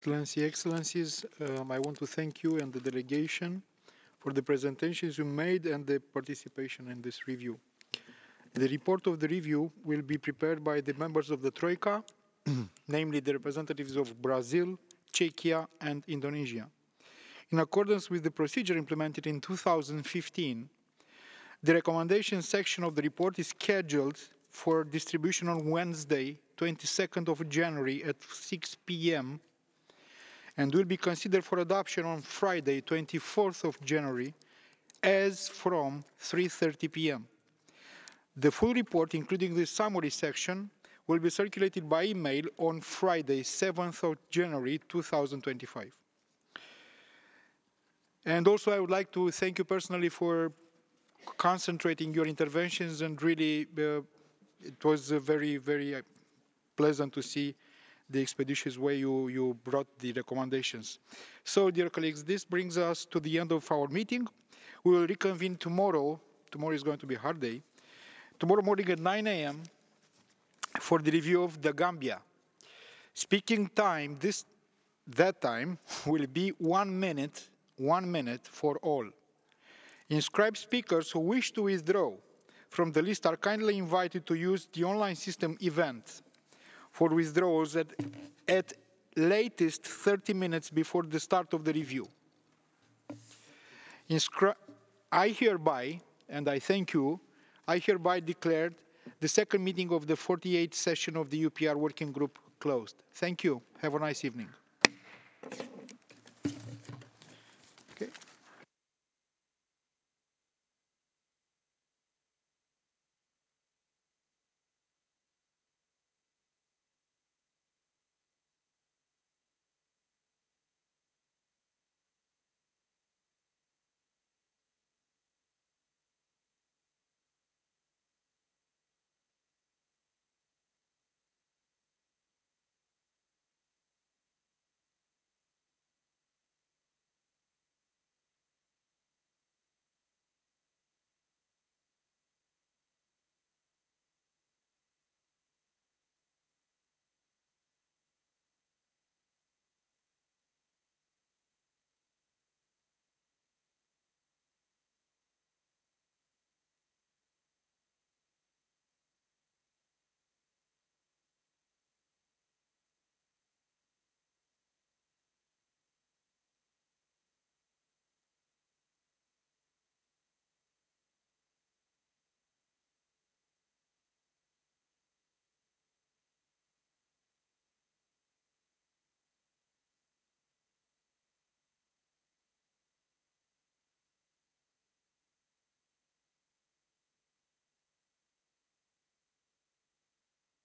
Excellencies, I want to thank you and the delegation for the presentations you made and the participation in this review. The report of the review will be prepared by the members of the Troika, namely the representatives of Brazil, Czechia and Indonesia. In accordance with the procedure implemented in 2015, the recommendation section of the report is scheduled for distribution on Wednesday, 22nd of January at 6 p.m. and will be considered for adoption on Friday, 24th of January, as from 3:30 p.m. The full report, including the summary section, will be circulated by email on Friday, 7th of January 2025. And also, I would like to thank you personally for concentrating your interventions, and really, it was very pleasant to see the expeditious way you brought the recommendations. So, dear colleagues, this brings us to the end of our meeting. We will reconvene tomorrow. Tomorrow is going to be a hard day. Tomorrow morning at 9 a.m. for the review of the Gambia. Speaking time, that time will be 1 minute for all. Inscribed speakers who wish to withdraw from the list are kindly invited to use the online system event for withdrawals at latest 30 minutes before the start of the review. I hereby, and I thank you, I hereby declared the second meeting of the 48th session of the UPR Working Group closed. Thank you. Have a nice evening.